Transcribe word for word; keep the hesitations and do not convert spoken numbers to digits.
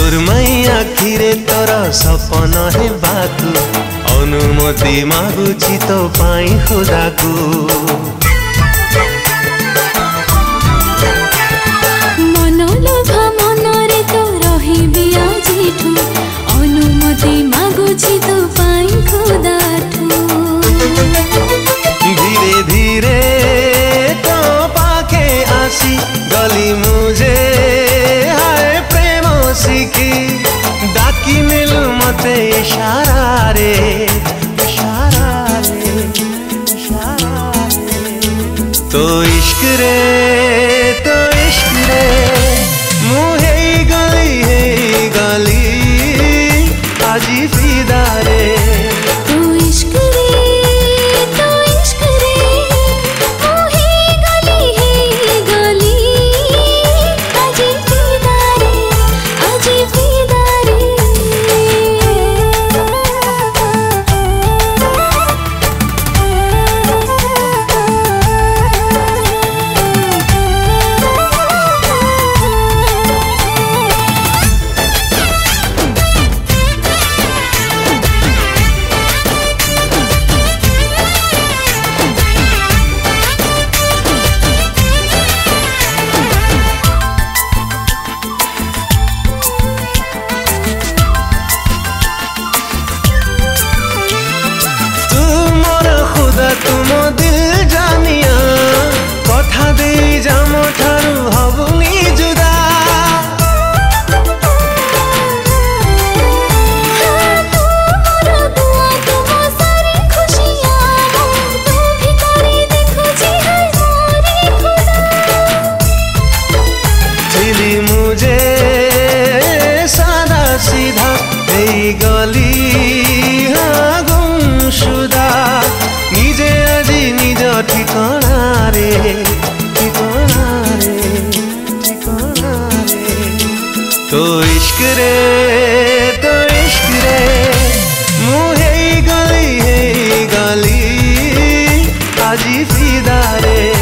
सुरमई आखिरे तोर सपन हेबाकु अनुमति मागुछि तो पाई खुदाकू। मनोलोभा मनरे तो रहिबी आजिठु अनुमति मागुछि तो पाई खुदाठु। धीरे धीरे तो पाखे आसी गली मुझे हाय प्रेम सीखी डाकी मिलू मते इशारा रे इशारा रे इशारा रे। तो इश्क रे तो इश्क रे मुहे गली है गली आजी फिदा रे। तुम दिल जानिया कथा दे जाम ठारू हबुनी जुदा। चिली मुझे सादा सीधा गली हाँ गुमशुदा निजे आजी निज ठिकाना रे ठिकाना रे ठिकाना रे। तो इश्क रे तो इश्क रे मुहे गली है गली आजी फिदा रे।